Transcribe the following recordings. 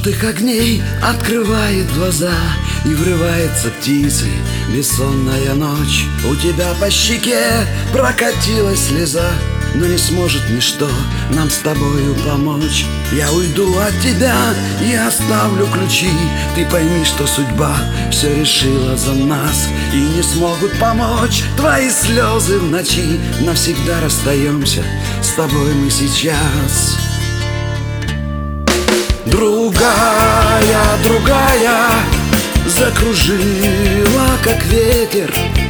желтых огней открывает глаза, и врывается птицей бессонная ночь. У тебя по щеке прокатилась слеза, но не сможет ничто нам с тобою помочь. Я уйду от тебя и оставлю ключи. Ты пойми, что судьба все решила за нас, и не смогут помочь твои слезы в ночи. Навсегда расстаемся с тобой мы сейчас. Другая, другая закружила, как ветер.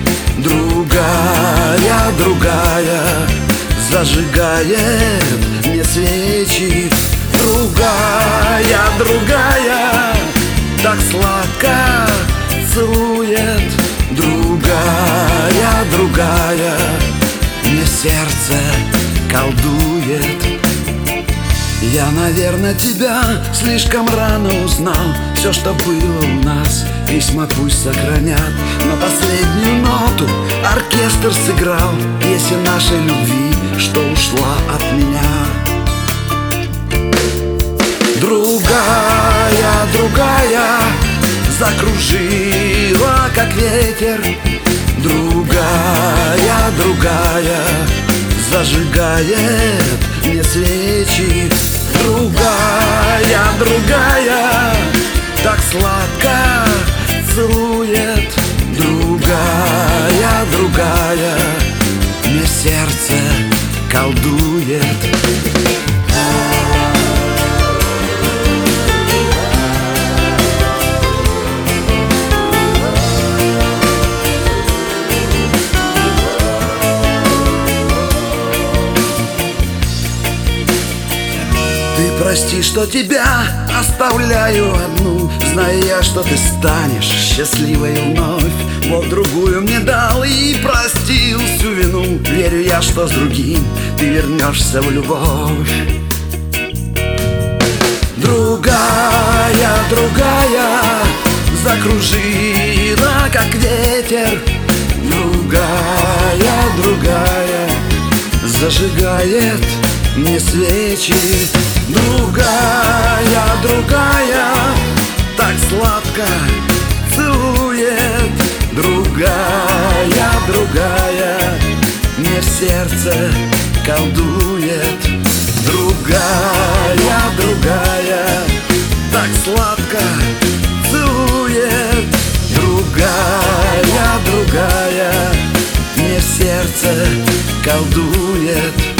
Другая, другая зажигает мне свечи. Другая, другая так сладко целует. Другая, другая мне сердце колдует. Я, наверное, тебя слишком рано узнал. Все, что было у нас, письма пусть сохранят, но последнюю ноту оркестр сыграл песнь нашей любви, что ушла от меня. Другая, другая закружила, как ветер. Другая, другая зажигает мне свечи. Другая, другая так сладко целует. Другая, другая мне сердце колдует. Прости, что тебя оставляю одну, зная я, что ты станешь счастливой вновь. Бог другую мне дал и простил всю вину. Верю я, что с другим ты вернешься в любовь. Другая, другая закружила, как ветер. Другая, другая зажигает мне свечи. Другая, другая так сладко целует. Другая, другая мне в сердце колдует. Другая, другая так сладко целует. Другая, другая мне в сердце колдует.